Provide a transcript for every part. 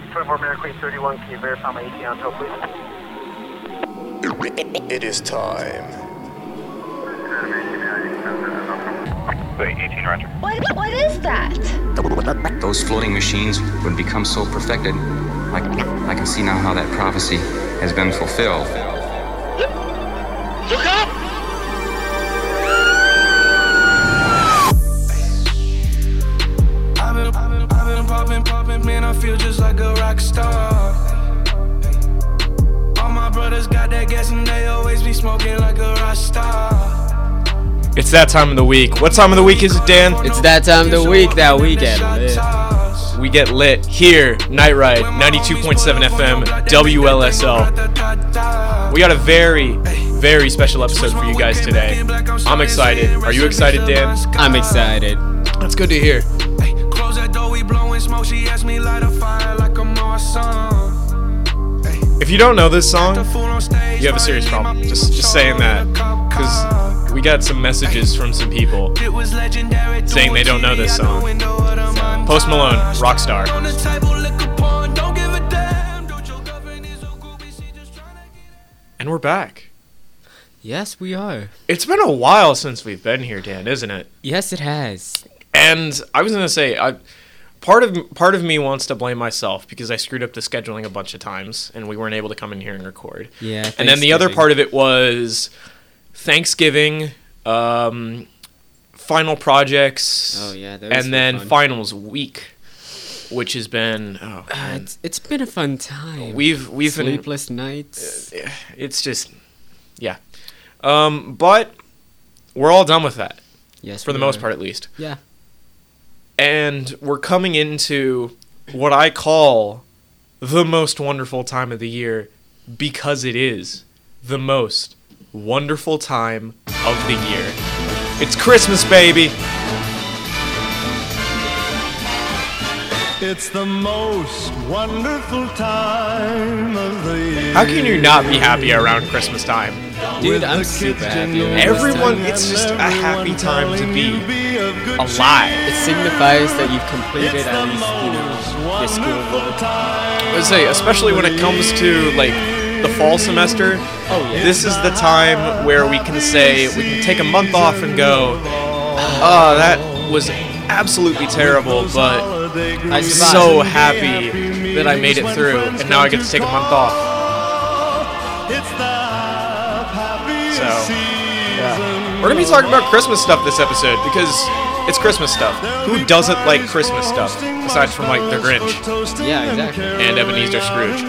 24 Mary Queen 31, can you verify my AT on tow, please? It is time. Wait, 18 Roger. What is that? Those floating machines would become so perfected. I can see now how that prophecy has been fulfilled. Look up! I've been popping, man, I feel just like a rock star. All my brothers got that gas and they always be smoking like a rock star. It's that time of the week. What time of the week is it, Dan? It's that time of the week that we get lit. We get lit here, Night Ride, 92.7 FM, WLSL. We got a very, very special episode for you guys today. I'm excited. Are you excited, Dan? I'm excited. That's good to hear. Close that door, we blowing smoke. She asked me light a fire like a Marsan. If you don't know this song, you have a serious problem. Just saying that, because we got some messages from some people saying they don't know this song. Post Malone, Rockstar. And we're back. Yes, we are. It's been a while since we've been here, Dan, isn't it? Yes, it has. And I was gonna say, part of me wants to blame myself because I screwed up the scheduling a bunch of times and we weren't able to come in here and record. Yeah. And then the other part of it was Thanksgiving, final projects. Oh yeah. And then finals week, which has been it's been a fun time. We've sleepless nights. It's just but we're all done with that. Yes, for the most part, at least. Yeah. And we're coming into what I call the most wonderful time of the year because it is the most wonderful time of the year. It's Christmas, baby. It's the most wonderful time of the year. How can you not be happy around Christmas time? Dude, I'm super happy. Everyone, it's just a happy time to be alive. It signifies that you've completed at least, your school work. I would say, especially when it comes to, like, the fall semester, this is the time where we can say, we can take a month off and go, oh, that was absolutely terrible, but I'm so happy that I made it through, and now I get to take a month off. So, yeah. We're going to be talking about Christmas stuff this episode, because it's Christmas stuff. Who doesn't like Christmas stuff, aside from, like, the Grinch? Yeah, exactly. And Ebenezer Scrooge.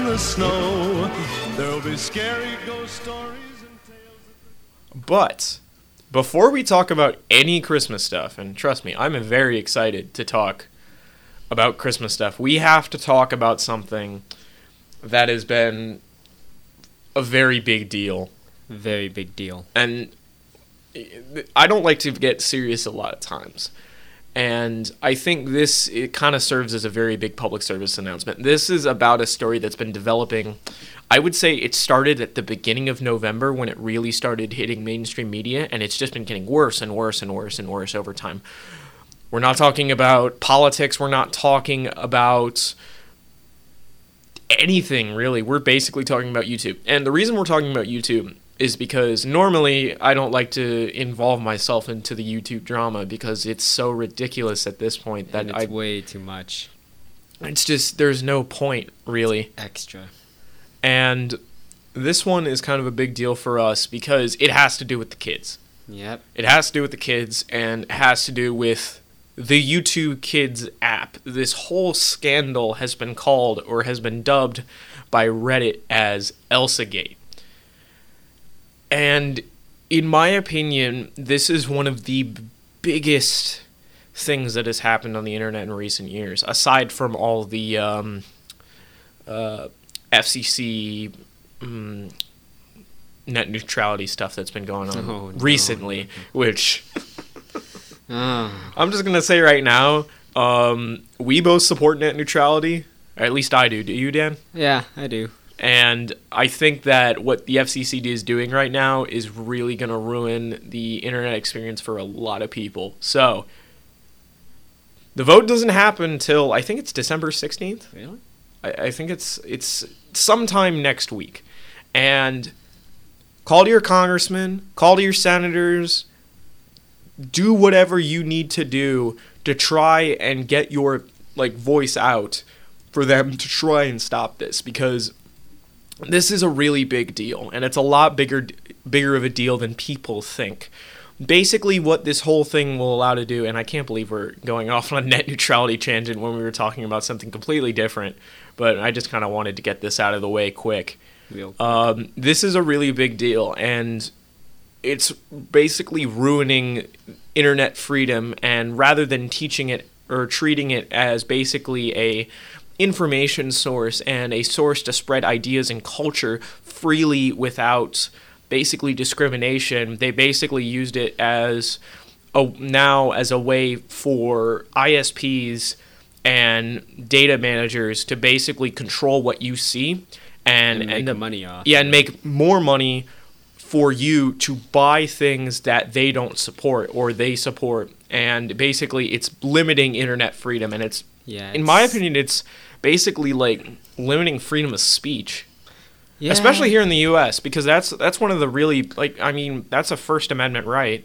But before we talk about any Christmas stuff, and trust me, I'm very excited to talk about Christmas stuff, we have to talk about something that has been a very big deal. Very big deal. And I don't like to get serious a lot of times. And I think it kind of serves as a very big public service announcement. This is about a story that's been developing. I would say it started at the beginning of November when it really started hitting mainstream media, and it's just been getting worse and worse and worse and worse over time. We're not talking about politics. We're not talking about anything, really. We're basically talking about YouTube. And the reason we're talking about YouTube is because normally I don't like to involve myself into the YouTube drama because it's so ridiculous at this point that it's way too much. It's just, there's no point, really. Extra. And this one is kind of a big deal for us because it has to do with the kids. Yep. It has to do with the kids, and it has to do with the YouTube Kids app. This whole scandal has been called, or has been dubbed by Reddit as ElsaGate. And in my opinion, this is one of the biggest things that has happened on the internet in recent years, aside from all the FCC net neutrality stuff that's been going on recently, which I'm just going to say right now, we both support net neutrality, or at least I do. Do you, Dan? Yeah, I do. And I think that what the FCC is doing right now is really going to ruin the internet experience for a lot of people. So, the vote doesn't happen until, I think it's December 16th. Really? I think it's sometime next week. And call to your congressmen, call to your senators, do whatever you need to do to try and get your voice out for them to try and stop this, because this is a really big deal, and it's a lot bigger of a deal than people think. Basically, what this whole thing will allow to do, and I can't believe we're going off on a net neutrality tangent when we were talking about something completely different, but I just kind of wanted to get this out of the way quick. This is a really big deal, and it's basically ruining internet freedom, and rather than teaching it or treating it as basically a information source and a source to spread ideas and culture freely without basically discrimination, they basically used it as a way for ISPs and data managers to basically control what you see and make money off. Yeah, and make more money for you to buy things that they don't support or they support. And basically it's limiting internet freedom, and it's in my opinion, it's basically limiting freedom of speech. Yeah. Especially here in the U.S., because that's one of the really, that's a First Amendment right.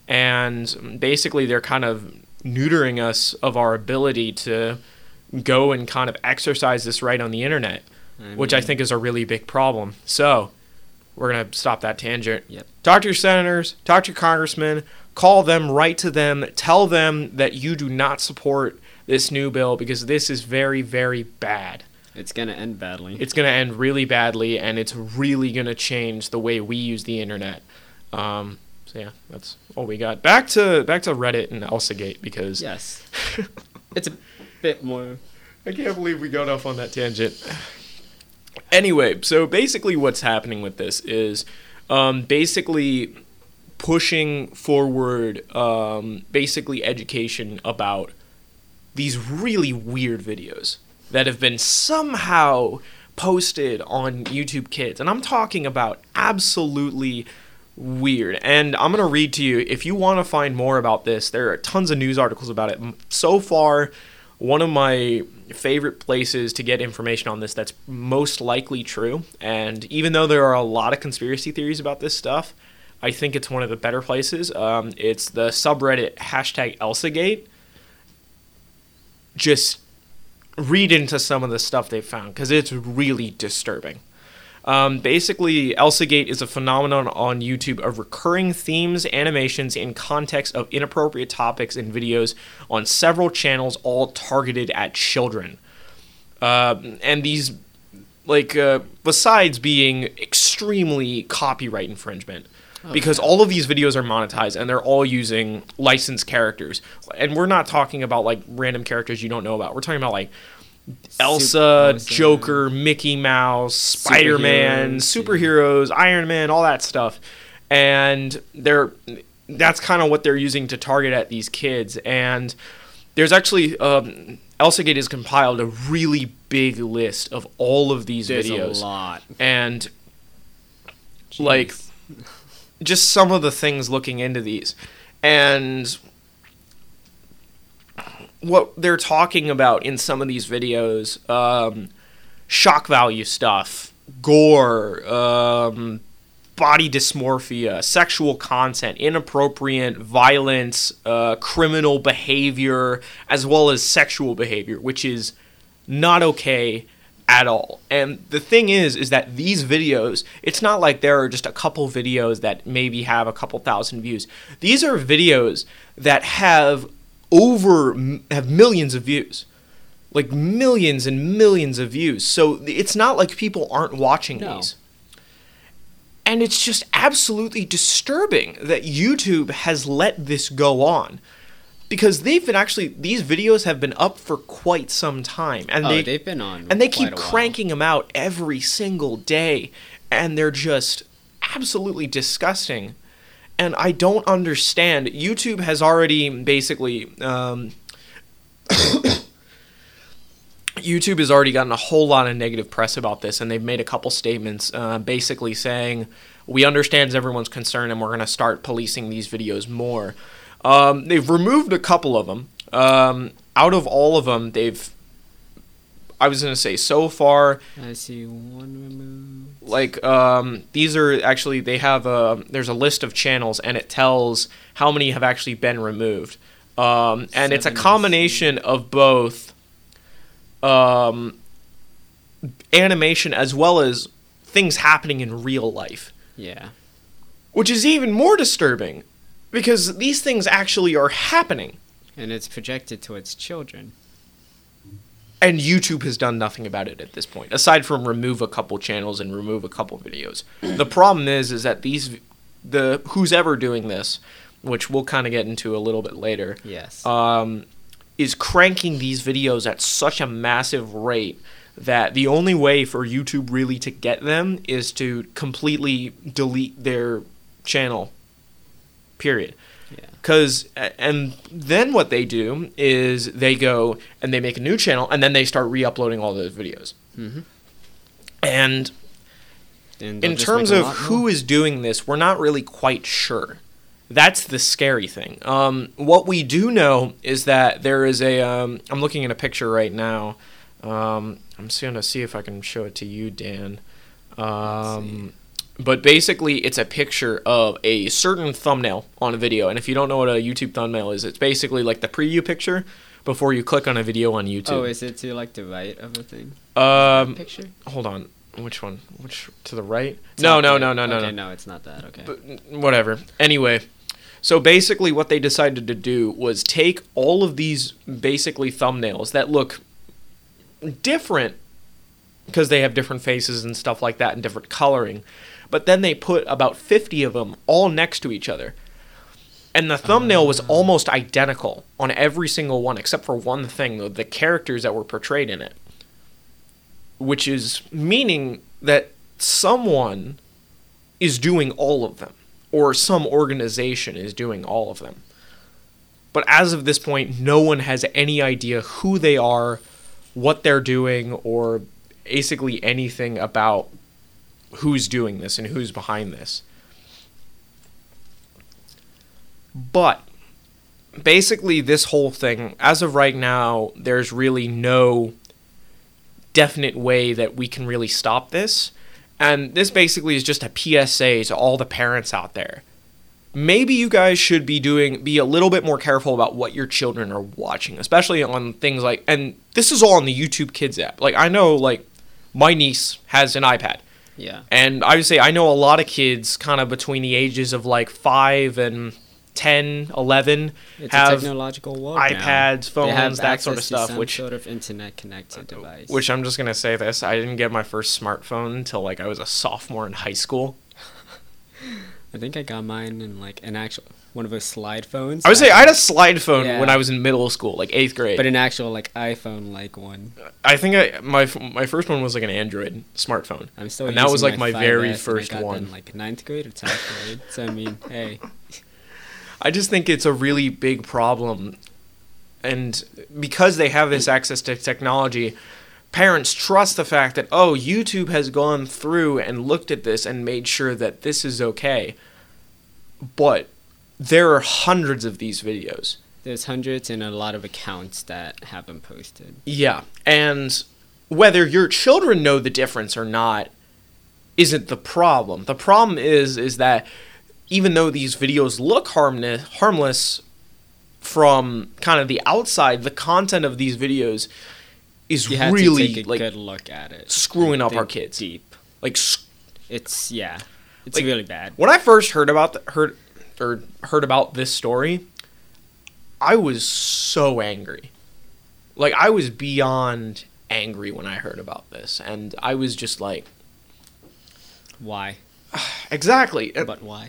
And basically they're kind of neutering us of our ability to go and kind of exercise this right on the internet, which I think is a really big problem. So we're going to stop that tangent. Yep. Talk to your senators, talk to your congressmen, call them, write to them, tell them that you do not support this new bill, because this is very, very bad. It's going to end badly. It's going to end really badly, and it's really going to change the way we use the internet. So yeah, that's all we got. Back to Reddit and ElsaGate, because yes, it's a bit more. I can't believe we got off on that tangent. Anyway, so basically what's happening with this is basically pushing forward basically education about these really weird videos that have been somehow posted on YouTube Kids. And I'm talking about absolutely weird. And I'm going to read to you, if you want to find more about this, there are tons of news articles about it. So far, one of my favorite places to get information on this that's most likely true, and even though there are a lot of conspiracy theories about this stuff, I think it's one of the better places. It's the subreddit #ElsaGate. Just read into some of the stuff they found, because it's really disturbing. Basically, ElsaGate is a phenomenon on YouTube of recurring themes, animations, and context of inappropriate topics and videos on several channels, all targeted at children. And these, besides being extremely copyright infringement, because all of these videos are monetized and they're all using licensed characters. And we're not talking about random characters you don't know about. We're talking about Elsa, Joker, Mickey Mouse, Spider-Man, superheroes, Iron Man, all that stuff. And that's kind of what they're using to target at these kids. And there's actually ElsaGate has compiled a really big list of all of these videos. There's a lot. And just some of the things looking into these. And what they're talking about in some of these videos, shock value stuff, gore, body dysmorphia, sexual content, inappropriate violence, criminal behavior, as well as sexual behavior, which is not okay at all. And the thing is that these videos, it's not like there are just a couple videos that maybe have a couple thousand views. These are videos that have millions of views, millions and millions of views. So it's not like people aren't watching these. And it's just absolutely disturbing that YouTube has let this go on, because these videos have been up for quite some time, and they've been on, and they keep cranking them out every single day, and they're just absolutely disgusting. And I don't understand. YouTube has already basically YouTube has already gotten a whole lot of negative press about this, and they've made a couple statements basically saying, we understand everyone's concern and we're going to start policing these videos more. They've removed a couple of them. Out of all of them, I was gonna say so far. I see one removed. Like these are actually they have there's a list of channels and it tells how many have actually been removed. And it's a combination of both animation as well as things happening in real life. Yeah. Which is even more disturbing because these things actually are happening. And it's projected towards children. And YouTube has done nothing about it at this point, aside from remove a couple channels and remove a couple videos. The problem is that who's ever doing this, which we'll kind of get into a little bit later, Yes. is cranking these videos at such a massive rate that the only way for YouTube really to get them is to completely delete their channel, period. Yeah. And then what they do is they go and they make a new channel and then they start re-uploading all those videos. Mm-hmm. And in terms of who is doing this, we're not really quite sure. That's the scary thing. What we do know is that there is I'm looking at a picture right now. I'm just going to see if I can show it to you, Dan. But basically, it's a picture of a certain thumbnail on a video. And if you don't know what a YouTube thumbnail is, it's basically like the preview picture before you click on a video on YouTube. Oh, is it to like the right of a thing? Picture? Hold on. Which one? Which to the right? No. Okay, no, it's not that. Okay. But whatever. Anyway, so basically what they decided to do was take all of these basically thumbnails that look different because they have different faces and stuff like that and different coloring. But then they put about 50 of them all next to each other. And the thumbnail was almost identical on every single one except for one thing, though, the characters that were portrayed in it. Which is meaning that someone is doing all of them. Or some organization is doing all of them. But as of this point, no one has any idea who they are, what they're doing, or basically anything about who's doing this and who's behind this. But basically this whole thing, as of right now, there's really no definite way that we can really stop this. And this basically is just a PSA to all the parents out there. Maybe you guys should be a little bit more careful about what your children are watching, especially on things like, and this is all on the YouTube Kids app. Like, I know, like, my niece has an iPad. Yeah. And I would say I know a lot of kids kind of between the ages of like 5 and 10, 11 it's have a technological world iPads, now. phones, that sort of stuff. Some which sort of internet connected device. Which I'm just going to say this. I didn't get my first smartphone until like I was a sophomore in high school. I think I got mine in like one of those slide phones. I would say I had a slide phone Yeah. when I was in middle school, like 8th grade. But an actual like iPhone like one. I think my first one was like an Android smartphone. I'm still and that was like my 5S, very and first I got one. that in, like 9th grade or 10th grade. So I mean, hey. I just think it's a really big problem. And because they have this access to technology, parents trust the fact that, oh, YouTube has gone through and looked at this and made sure that this is okay. But there are hundreds of these videos. There's hundreds and a lot of accounts that have been posted. Yeah, and whether your children know the difference or not isn't the problem. The problem is that even though these videos look harmless from kind of the outside, the content of these videos is You have really to take a like good look at it. screwing up Think our kids. Deep. Like It's It's Like, really bad. when I first heard about this story, I was so angry. Like, I was beyond angry when I heard about this, and I was just like, Why? exactly. But why?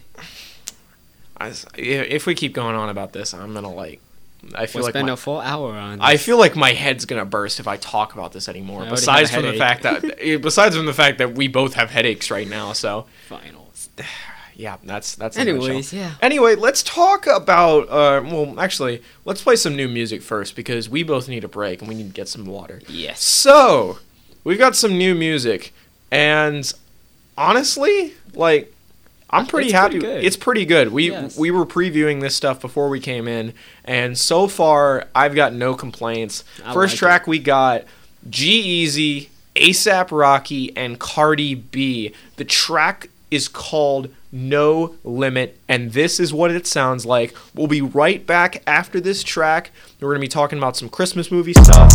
If we keep going on about this, I'm gonna like. I feel We'll like spend a full hour on this. I feel like my head's gonna burst if I talk about this anymore. I already Besides have from a the fact that we both have headaches right now, so Finals. yeah, that's Anyways, yeah. Anyway, let's talk about. Well, actually, let's play some new music first because we both need a break and we need to get some water. Yes. So we've got some new music, and honestly, like, I'm pretty It's happy. pretty good. It's pretty good. We Yes. were previewing this stuff before we came in, and so far I've got no complaints. I First like track we got G-Eazy, A$AP Rocky, and Cardi B. The track is called No Limit, and this is what it sounds like. We'll be right back after this track. We're going to be talking about some Christmas movie stuff,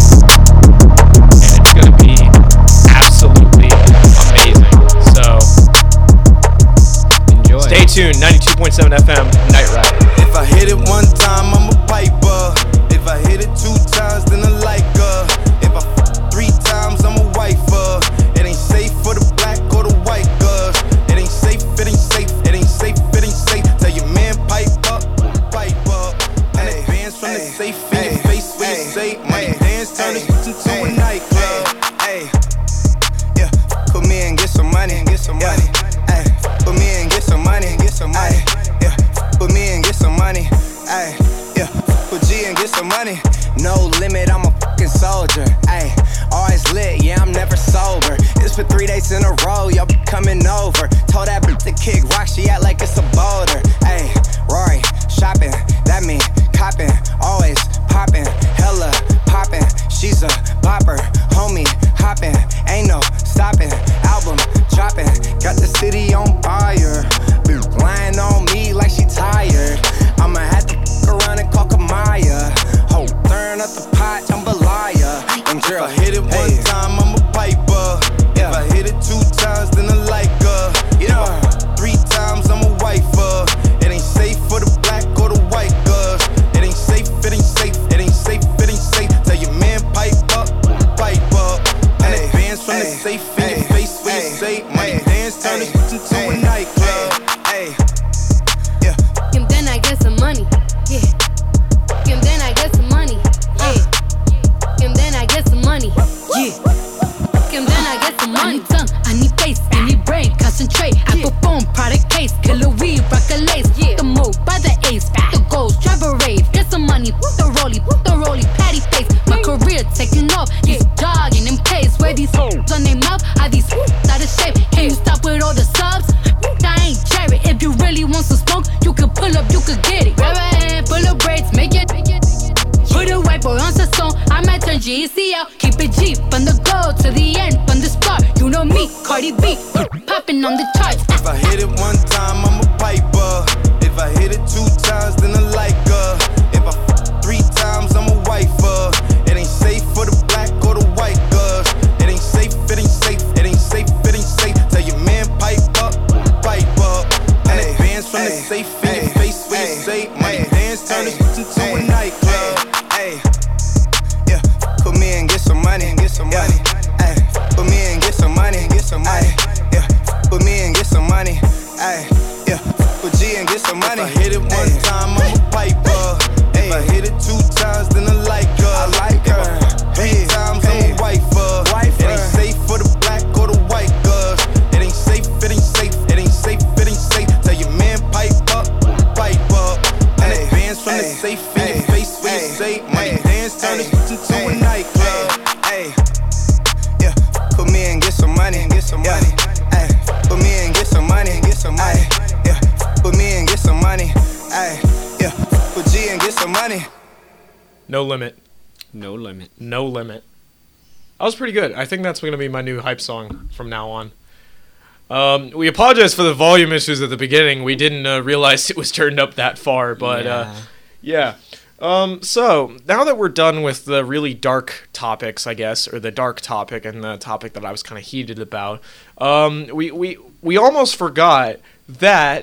and it's going to be absolutely amazing. So, Enjoy. stay tuned. 92.7 FM, Night Ride. If I hit it one time, I'm a piper. If I hit it 2 times, then I like her. If I 3 times, I'm a wifer. It ain't safe for the black or the white girls. It ain't safe, it ain't safe, it ain't safe, it ain't safe. Tell your man pipe up, pipe up. And advance from the safe in your face when you say money dance, turn this into a nightclub. Yeah, put me in, get some money, get some money. Put me in, get some money, get some money. Yeah, put me in, get some money. Yeah, put G in, get some money. No limit, I'm a fucking soldier. Always lit, yeah, I'm never sober. It's for 3 days in a row, y'all be coming over. Told that bitch to kick rock, she act like it's a boulder. Rory, shopping, that mean copping. Always popping, hella popping. She's a bopper, homie, hopping. Ain't no stopping, album dropping. Got the city on fire. Bitch lying on me like she tired. I'ma have to around and call Kamaya. Ho, turn up the pot, jambalaya. And girl, if I hit it one time, I'm a piper. If I hit it 2 times, then I like her. If I 3 times, I'm a wifer. It ain't safe for the black or the white girls. It ain't safe, it ain't safe, it ain't safe, it ain't safe. Tell your man pipe up, pipe up. And advance from the safe in your face when you say money dance, turn this into a nightclub. Yeah. And then I get some money, yeah. And then I get some money, yeah. And then I get some money, yeah. And then I get some money. I need tongue, I need face, I need brain, concentrate. I perform product case, killer weed, rock a lace. The move by the ace, the goals, drive a rave. Get some money, the rollie, patty face. My career taking off, he's jogging in pace. Where these hoes on their mouth, are these out of shape? Can you stop with all the subs? I ain't cherry. If you really want some smoke, you could pull up, you could get it. Grab a hand, pull up braids, make it. Put a white boy on the song, I might turn GEC out. Keep it G, from the go to the end, from the start. You know me, Cardi B, popping on the charts. If I hit it one time, I'm a piper. If I hit it 2 times, then I like her. If I 3 times, I'm a wifer. It ain't safe for the black or the white girls. It ain't safe, it ain't safe, it ain't safe, it ain't safe. Tell your man pipe up, pipe up. And advance from the safe in your face when you say money dance, turn this into a nightclub. Yeah, put me in, get some money, get some money. Put me in, get some money, get some money. Yeah, put me in, get some money. Yeah, put G in, get some money. If I hit it one time, I'm a piper. If I hit it 2 times, then I like her. I like her. 3 times, I'm a wifer. It ain't safe for the black or the white girls. It ain't safe, it ain't safe, it ain't safe, it ain't safe. Tell your man pipe up, pipe up. And advance from the safe in your face when you say money dance, turn this into a nightclub. Yeah, put me in, get some money, get some money. Put me in, get some money, get some money. Yeah, put me in, get some money. Yeah, put G in, get some money. No Limit. No limit. No Limit. That was pretty good. I think that's going to be my new hype song from now on. We apologize for the volume issues at the beginning. We didn't realize it was turned up that far, but yeah. So now that we're done with the really dark topics, I guess, or the dark topic and the topic that I was kind of heated about, we almost forgot that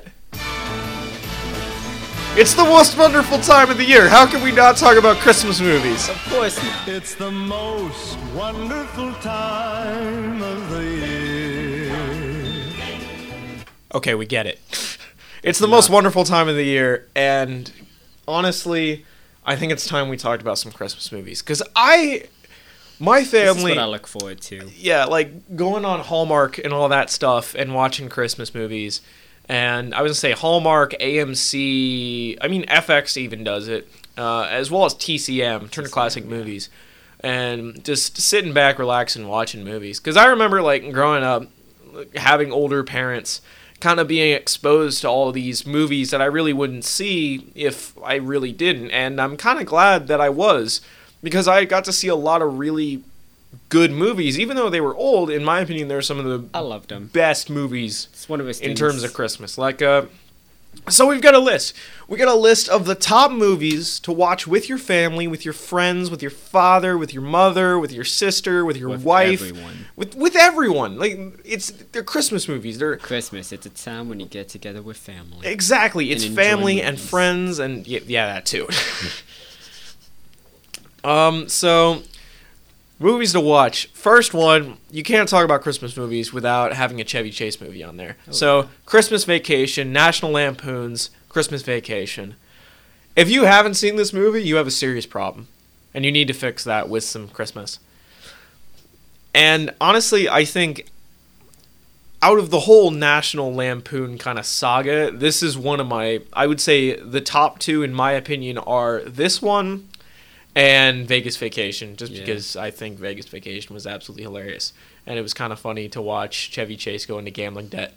it's the most wonderful time of the year. How can we not talk about Christmas movies? Of course not. It's the most wonderful time of the year. Okay, we get it. It's the most wonderful time of the year, and honestly, I think it's time we talked about some Christmas movies. Because my family... This is what I look forward to. Yeah, like going on Hallmark and all that stuff and watching Christmas movies. And I was going to say Hallmark, AMC, I mean FX even does it, as well as TCM, Turner Classic Movies. And just sitting back, relaxing, watching movies. Because I remember like growing up, having older parents kind of being exposed to all of these movies that I really wouldn't see if I really didn't. And I'm kind of glad that I was, because I got to see a lot of really good movies, even though they were old. In my opinion, they're some of the I loved them. best movies It's one of his in things. terms of Christmas. Like, so we've got a list. We got a list of the top movies to watch with your family, with your friends, with your father, with your mother, with your sister, with your With wife, everyone. with everyone. Like, they're Christmas movies. They're Christmas, it's a time when you get together with family. exactly. It's enjoy family and movies. friends and yeah, that too. So movies to watch. First one, you can't talk about Christmas movies without having a Chevy Chase movie on there. So, Christmas Vacation, National Lampoon's Christmas Vacation. If you haven't seen this movie, you have a serious problem. And you need to fix that with some Christmas. And honestly, I think out of the whole National Lampoon kind of saga, this is one of my, I would say the top two in my opinion are this one and Vegas Vacation, just because I think Vegas Vacation was absolutely hilarious. And it was kind of funny to watch Chevy Chase go into gambling debt.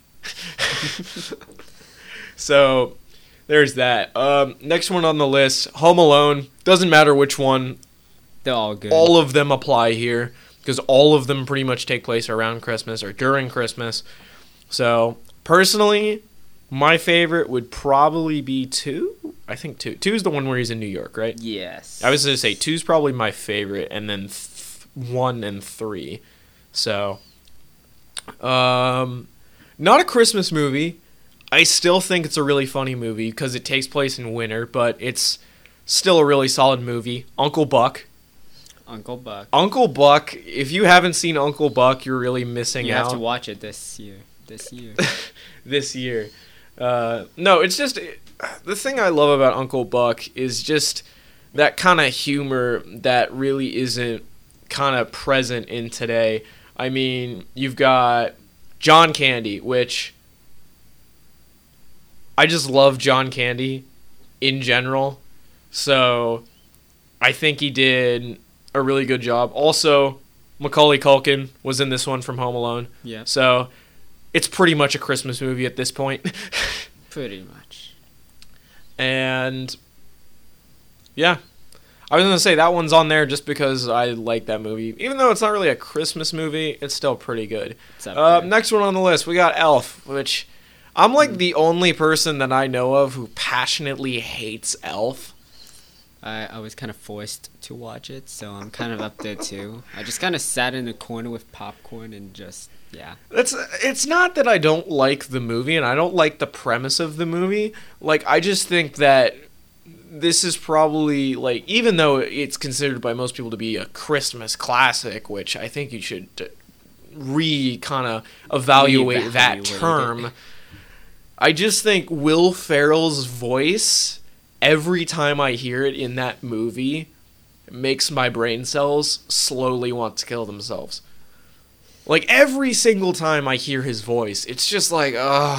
So, there's that. Next one on the list, Home Alone. Doesn't matter which one. They're all good. All of them apply here, because all of them pretty much take place around Christmas or during Christmas. So, personally, my favorite would probably be 2. I think 2. 2 is the one where he's in New York, right? Yes. I was going to say 2 is probably my favorite, and then 1 and 3. So, not a Christmas movie. I still think it's a really funny movie because it takes place in winter, but it's still a really solid movie. Uncle Buck. Uncle Buck. Uncle Buck, if you haven't seen Uncle Buck, you're really missing You out. have to watch it this year. This year. No, it's just the thing I love about Uncle Buck is just that kind of humor that really isn't kind of present in today. I mean, you've got John Candy, which I just love John Candy in general. So I think he did a really good job. Also, Macaulay Culkin was in this one from Home Alone. Yeah. So it's pretty much a Christmas movie at this point. Pretty much. And yeah, I was going to say that one's on there just because I like that movie. Even though it's not really a Christmas movie, it's still pretty good. It's up there. Next one on the list, we got Elf, which I'm like the only person that I know of who passionately hates Elf. I was kind of forced to watch it, so I'm kind of up there too. I just kind of sat in the corner with popcorn and just, yeah. It's not that I don't like the movie and I don't like the premise of the movie. Like, I just think that this is probably, like, even though it's considered by most people to be a Christmas classic, which I think you should kind of evaluate that term. I just think Will Ferrell's voice, every time I hear it in that movie, makes my brain cells slowly want to kill themselves. Like, every single time I hear his voice, it's just like,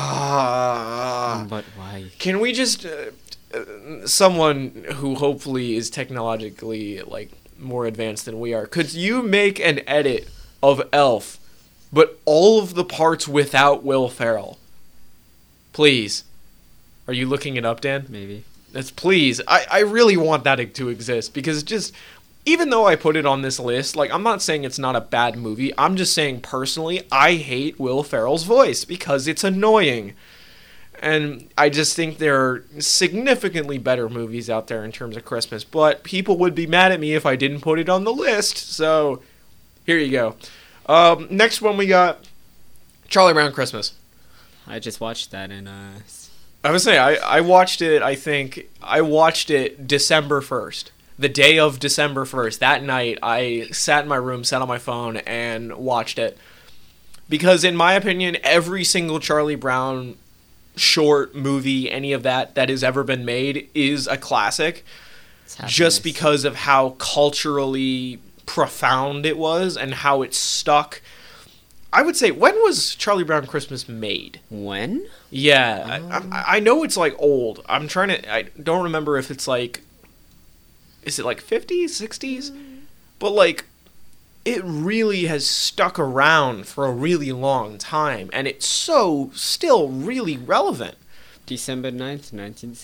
But why? Can we just... someone who hopefully is technologically, like, more advanced than we are, could you make an edit of Elf, but all of the parts without Will Ferrell? Please. Are you looking it up, Dan? Maybe. That's please. I really want that to exist because just even though I put it on this list, like, I'm not saying it's not a bad movie. I'm just saying personally, I hate Will Ferrell's voice because it's annoying. And I just think there are significantly better movies out there in terms of Christmas, but people would be mad at me if I didn't put it on the list. So here you go. Next one we got Charlie Brown Christmas. I just watched that and I would say I watched it. I watched it December 1st, the day of December 1st. That night, I sat in my room, sat on my phone, and watched it. Because in my opinion, every single Charlie Brown short movie, any of that has ever been made, is a classic. Just because of how culturally profound it was and how it stuck. I would say, when was Charlie Brown Christmas made? When? Yeah, I know it's like old. I don't remember if it's like, is it like 50s, 60s? But like, it really has stuck around for a really long time, and it's still really relevant. December 9th,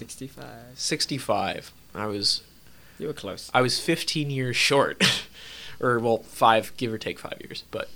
1965. 65. You were close. I was 15 years short. or well, 5, give or take 5 years. But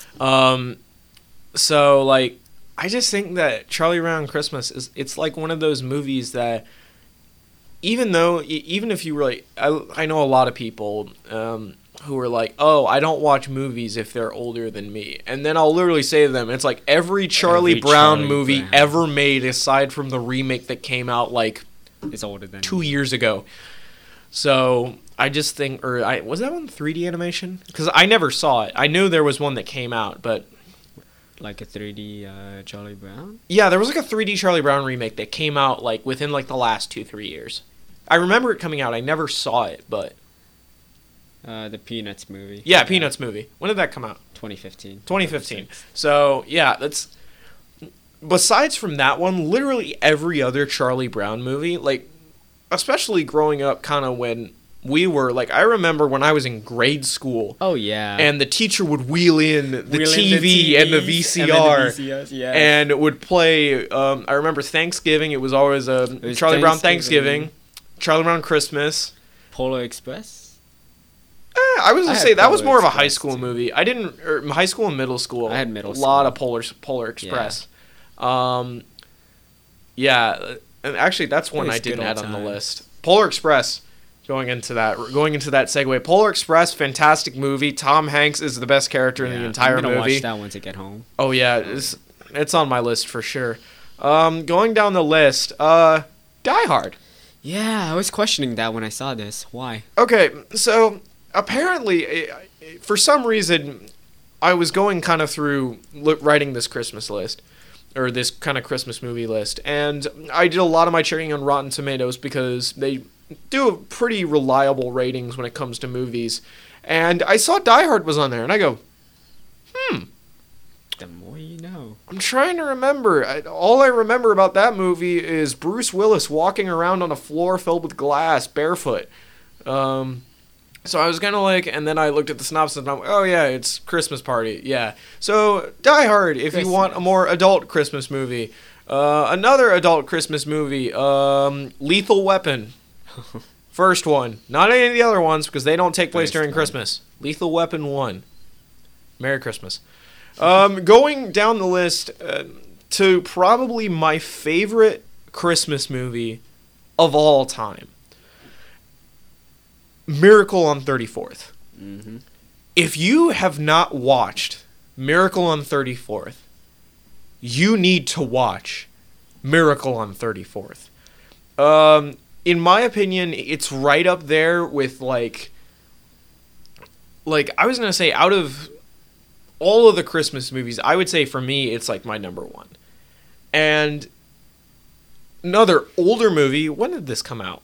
so like, I just think that Charlie Brown Christmas it's like one of those movies that even if you really, I know a lot of people who are like, oh, I don't watch movies if they're older than me. And then I'll literally say to them, it's like every Charlie Brown movie ever made, aside from the remake that came out like it's older than 2 years ago. So I just think, was that one 3D animation? Because I never saw it. I knew there was one that came out, but like a 3D Charlie Brown? Yeah, there was like a 3D Charlie Brown remake that came out like within like the last 2-3 years. I remember it coming out. I never saw it, but the Peanuts movie. Yeah, Peanuts movie. When did that come out? 2015. 2015. So, yeah, that's... Besides from that one, literally every other Charlie Brown movie, like, especially growing up kind of when we were, like, I remember when I was in grade school. Oh, yeah. And the teacher would wheel in the TV and the VCR. And it would play, I remember Thanksgiving. It was always Charlie Brown Thanksgiving. Charlie Brown Christmas. Polar Express? I was going to say, that was more of a high school movie. I didn't... high school and middle school. I had middle school. A lot of Polar Express. Yeah. And actually, that's one I didn't add on the list. Polar Express. Going into that segue. Polar Express, fantastic movie. Tom Hanks is the best character in the entire movie. I'm going to watch that once I get home. Oh, yeah. It's on my list for sure. Going down the list, Die Hard. Yeah, I was questioning that when I saw this. Why? Okay, so apparently, for some reason, I was going kind of through writing this Christmas list, or this kind of Christmas movie list, and I did a lot of my checking on Rotten Tomatoes because they do pretty reliable ratings when it comes to movies, and I saw Die Hard was on there, and I go, The more you know. I'm trying to remember. All I remember about that movie is Bruce Willis walking around on a floor filled with glass, barefoot. So I was kind of like, and then I looked at the synopsis and I'm like, oh yeah, it's Christmas Party. Yeah. So Die Hard, if you want a more adult Christmas movie. Another adult Christmas movie, Lethal Weapon. First one. Not any of the other ones because they don't take place during Christmas. Lethal Weapon 1. Merry Christmas. Going down the list to probably my favorite Christmas movie of all time. Miracle on 34th. Mm-hmm. If you have not watched Miracle on 34th, you need to watch Miracle on 34th. In my opinion, it's right up there with like I was going to say out of all of the Christmas movies, I would say for me, it's like my number one. And another older movie, when did this come out?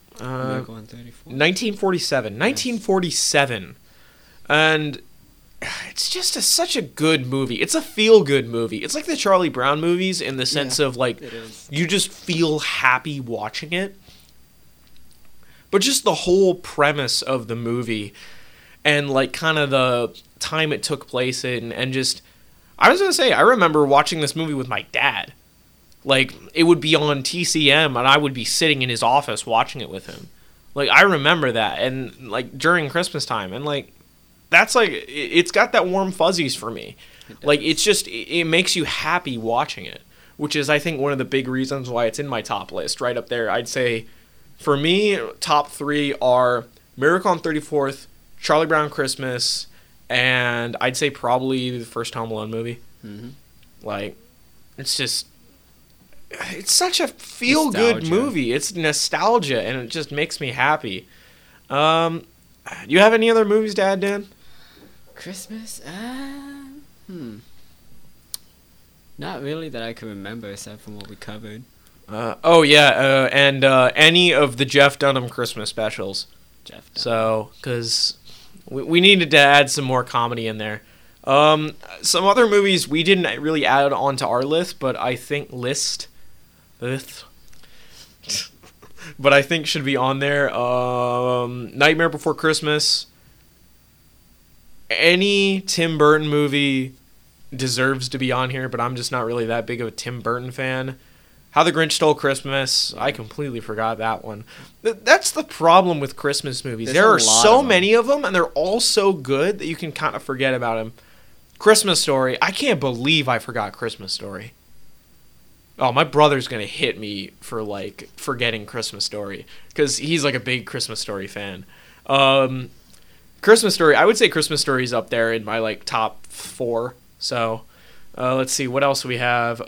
1947. 1947. And it's just such a good movie. It's a feel-good movie. It's like the Charlie Brown movies in the sense of like, you just feel happy watching it. But just the whole premise of the movie and like kind of the time it took place in, and just, I was going to say, I remember watching this movie with my dad. Like, it would be on TCM, and I would be sitting in his office watching it with him. Like, I remember that, and, like, during Christmas time, and, like, that's, like, it's got that warm fuzzies for me. Like, it's just, it makes you happy watching it, which is, I think, one of the big reasons why it's in my top list, right up there. I'd say, for me, top 3 are Miracle on 34th, Charlie Brown Christmas, and I'd say probably the first Home Alone movie. Mm-hmm. Like, it's just... It's such a feel-good movie. It's nostalgia, and it just makes me happy. Do you have any other movies to add, Dan? Christmas? Not really that I can remember, aside from what we covered. And any of the Jeff Dunham Christmas specials. Jeff Dunham. So, because we needed to add some more comedy in there. Some other movies we didn't really add onto our list, but I think but I think should be on there. Nightmare Before Christmas. Any Tim Burton movie deserves to be on here, but I'm just not really that big of a Tim Burton fan. How the Grinch Stole Christmas. I completely forgot that one. That's the problem with Christmas movies. There are so many of them, and they're all so good that you can kind of forget about them. Christmas Story. I can't believe I forgot Christmas Story. Oh, my brother's going to hit me for, like, forgetting Christmas Story. Because he's, like, a big Christmas Story fan. Christmas Story. I would say Christmas Story is up there in my, like, top 4. So, let's see. What else do we have?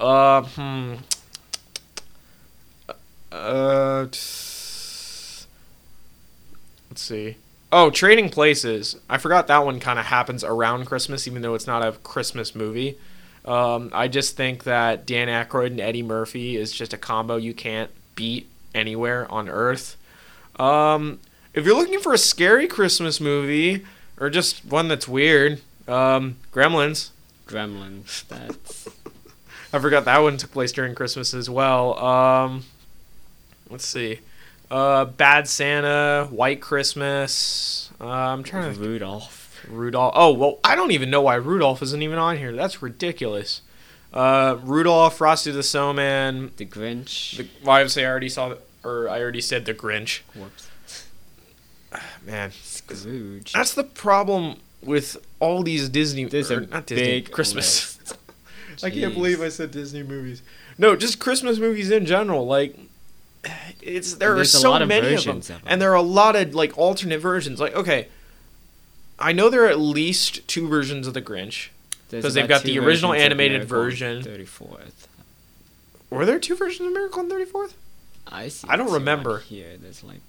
Let's see. Oh, Trading Places. I forgot that one kind of happens around Christmas, even though it's not a Christmas movie. I just think that Dan Aykroyd and Eddie Murphy is just a combo you can't beat anywhere on Earth. If you're looking for a scary Christmas movie, or just one that's weird, Gremlins. That's... I forgot that one took place during Christmas as well. Let's see. Bad Santa, White Christmas. I'm trying to... Rudolph. Oh, well, I don't even know why Rudolph isn't even on here. That's ridiculous. Rudolph, Frosty the Snowman. The Grinch. I already said The Grinch. Whoops. Man. Scrooge. That's the problem with all these Disney... not Disney. Christmas. I can't believe I said Disney movies. No, just Christmas movies in general. Like... There are so many of them, and there are a lot of like alternate versions. Like, okay, I know there are at least 2 versions of the Grinch because they've got the original animated version. 34th. Were there 2 versions of Miracle on 34th? I see. I don't remember. Here, there's like.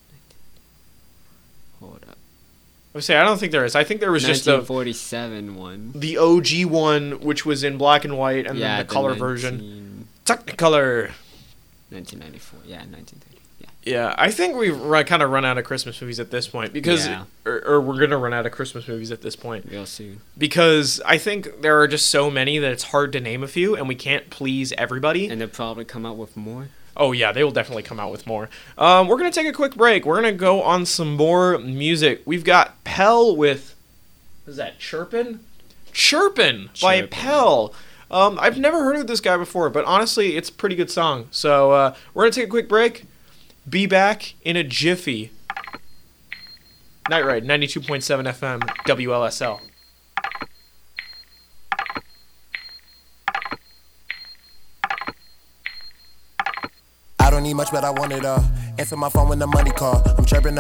Hold up. I don't think there is. I think there was just the 1947 one, the OG one, which was in black and white, and then the color version, Technicolor. 1994, 1930, Yeah, I think we've kind of run out of Christmas movies at this point because, or we're gonna run out of Christmas movies at this point. Real soon. Because I think there are just so many that it's hard to name a few, and we can't please everybody. And they'll probably come out with more. Oh yeah, they will definitely come out with more. We're gonna take a quick break. We're gonna go on some more music. We've got Pell with, what is that? Chirpin' by Pell. I've never heard of this guy before, but honestly, it's a pretty good song. So we're going to take a quick break. Be back in a jiffy. Night Ride, 92.7 FM, WLSL. I don't need much, but I want it all. Answer my phone when the money call. I'm chirping.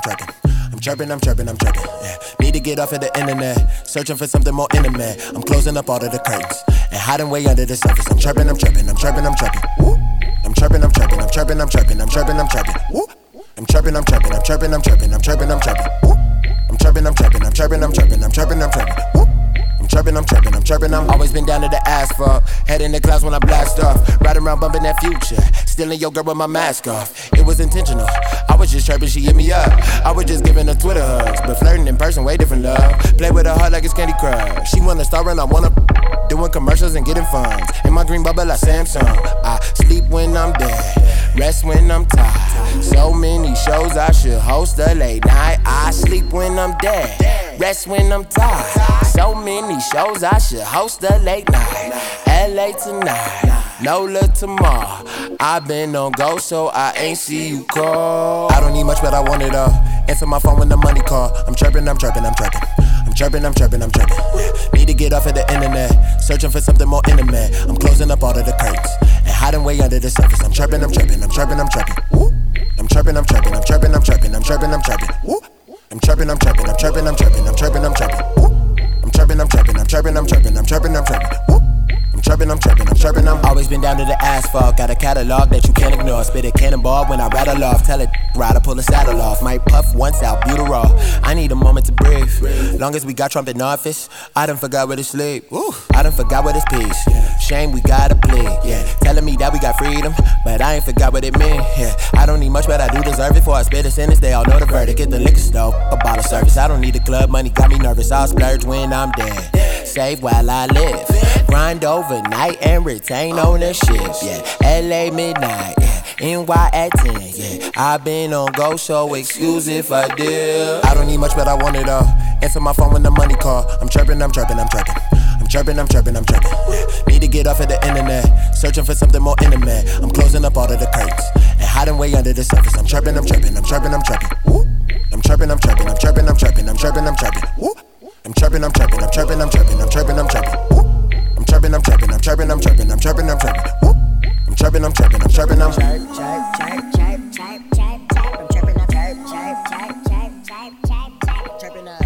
Yeah. Need to get off of the internet. Searching for something more intimate. I'm closing up all of the curtains and hiding way under the surface. I'm chirping. Woo. I'm chirping. Woo. I'm chirping. Woo. I'm chirping. I'm always been down to the asphalt. Head in the clouds when I blast off. Riding around bumping that Future. Stealing your girl with my mask off. It was intentional. I was just chirping, she hit me up. I was just giving her Twitter hugs. But flirting in person, way different love. Play with her heart like it's Candy Crush. She wanna star and I wanna doing commercials and getting funds. In my green bubble like Samsung. I sleep when I'm dead. Rest when I'm tired. So many shows I should host a late night. I sleep when I'm dead. Rest when I'm tired. So many shows I should host a late night. LA tonight, NOLA tomorrow. I've been on go, so I ain't see you call. I don't need much, but I want it all. Answer my phone when the money call. I'm chirping. Need to get off of the internet. Searching for something more intimate. I'm closing up all of the curtains and hiding way under the surface. I'm chirping. Woo. I'm chirping. Woo. I'm chirping. Woo. I'm chirping. I'm always been down to the asphalt. Got a catalog that you can't ignore. Spit a cannonball when I rattle off. Tell it, rider, pull the saddle off. Might puff once out, butyrol. I need a moment to breathe. Long as we got Trump in office, I done forgot where to sleep. I done forgot what it's peace. Shame we gotta plead. Telling me that we got freedom, but I ain't forgot what it mean. I don't need much, but I do deserve it. Before I spit a sentence, they all know the verdict. At the liquor store, a bottle service. I don't need the club money, got me nervous. I'll splurge when I'm dead. Save while I live. Grind overnight and retain ownership. LA midnight. NY at 10. I've been on go, so excuse if I did. I don't need much, but I want it all. Answer my phone when the money call. I'm chirping. chirping, I'm chirping, I'm chirping. Yeah. Need to get off of the internet, searching for something more intimate. I'm closing up all of the curtains and hiding way under the surface. I'm chirping, I'm chirping, I'm chirping, I'm chirping. Woo. I'm chirping, I'm chirping, I'm chirping, I'm chirping, I'm chirping, I'm chirping. Woo. I'm chirping, I'm chirping, I'm chirping, I'm chirping, I'm chirping, I'm chirping. Woo. I'm chirping, I'm chirping, I'm chirping, I'm chirping, I'm chirping, I'm chirping. Woo. I'm chirping, I'm chirping, I'm chirping, I'm chirping. Chirp, chirp, chirp, chirp, chirp, chirp. I'm chirping up, chirp, chirp, chirp, chirp, chirp, chirp, chirp. Chirping up.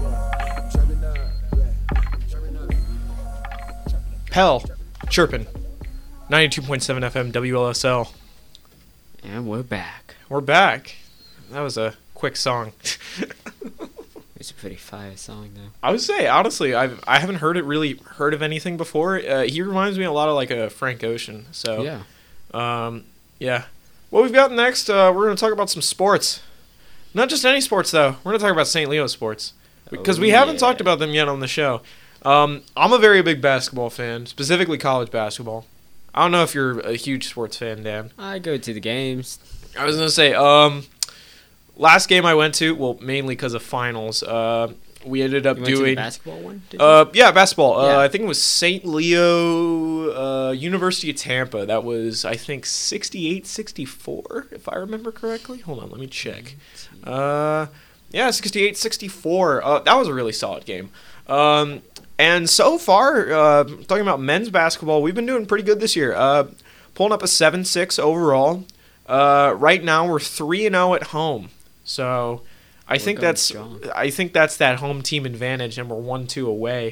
Pell, chirping. 92.7 FM WLSL. And we're back. We're back. That was a quick song. It's a pretty fire song, though. I would say, honestly, I haven't heard of anything before. He reminds me a lot of like a Frank Ocean. So Yeah. Yeah. What we've got next, we're going to talk about some sports. Not just any sports, though. We're going to talk about St. Leo sports. Because we haven't talked about them yet on the show. I'm a very big basketball fan, specifically college basketball. I don't know if you're a huge sports fan, Dan. I go to the games. I was going to say, last game I went to, well, mainly because of finals, we ended up You went to doing... the basketball one? Did you? Yeah, basketball. Yeah. I think it was St. Leo, University of Tampa. That was, I think, 68-64, if I remember correctly. Hold on, let me check. Yeah, 68-64. That was a really solid game. And so far, talking about men's basketball, we've been doing pretty good this year. Pulling up a 7-6 overall. Right now, we're 3-0 at home. So... I think that's that home team advantage, and we're 1-2 away.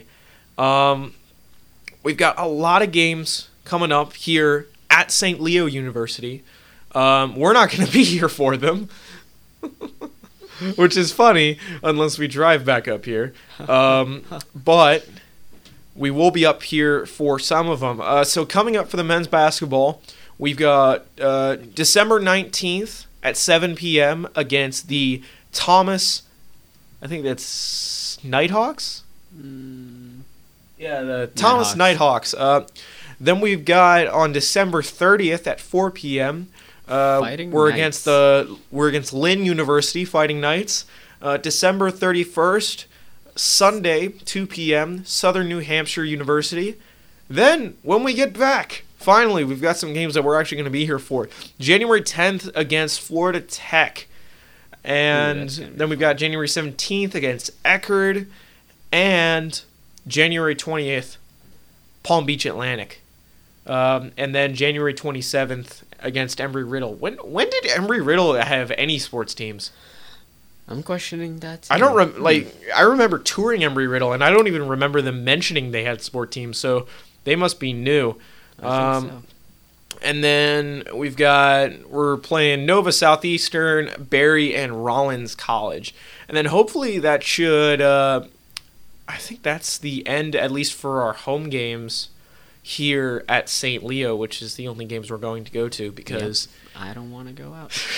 We've got a lot of games coming up here at St. Leo University. We're not going to be here for them, which is funny unless we drive back up here. But we will be up here for some of them. So coming up for the men's basketball, we've got December 19th at 7 p.m. against the Thomas, I think that's Nighthawks? Yeah, the Thomas Nighthawks. Then we've got on December 30th at 4 p.m. We're against Lynn University, Fighting Knights. December 31st, Sunday, 2 p.m., Southern New Hampshire University. Then, when we get back, finally, we've got some games that we're actually going to be here for. January 10th against Florida Tech. And then we've got January 17th against Eckerd, and January 20th, Palm Beach Atlantic. And then January 27th against Embry-Riddle. When did Embry-Riddle have any sports teams? I'm questioning that too. I don't I remember touring Embry-Riddle, and I don't even remember them mentioning they had sport teams, so they must be new. I think so. And then we're playing Nova Southeastern, Barry, and Rollins College. And then hopefully that should, I think that's the end, at least for our home games here at St. Leo, which is the only games we're going to go to because... Yep. I don't want to go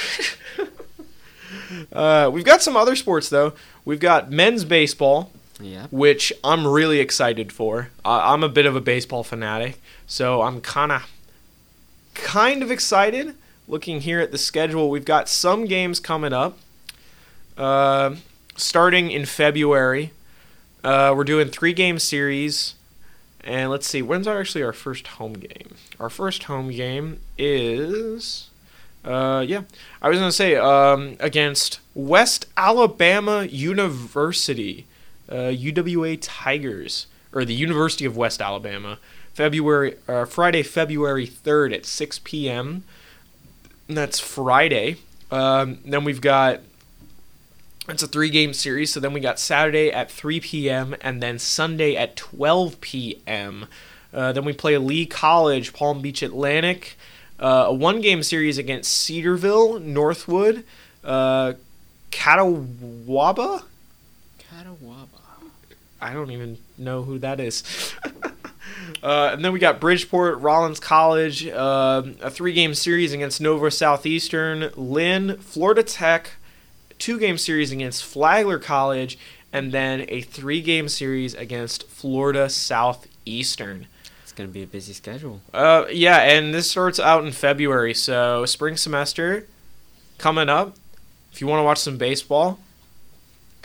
out. We've got some other sports, though. We've got men's baseball, which I'm really excited for. I'm a bit of a baseball fanatic, so I'm kind of excited. Looking here at the schedule, we've got some games coming up. Starting in February, we're doing 3-game series. And let's see, when's our first home game? Our first home game is, I was going to say, against West Alabama University, UWA Tigers, or the University of West Alabama. Friday, February 3rd at 6 p.m. And that's Friday. Then we've got, it's a 3-game series, so then we got Saturday at 3 p.m. and then Sunday at 12 p.m. Then we play Lee College, Palm Beach Atlantic. A 1-game series against Cedarville, Northwood, Catawba? I don't even know who that is. And then we got Bridgeport, Rollins College, a 3-game series against Nova Southeastern, Lynn, Florida Tech, 2-game series against Flagler College, and then a 3-game series against Florida Southeastern. It's going to be a busy schedule. Yeah, and this starts out in February, so spring semester coming up. If you want to watch some baseball,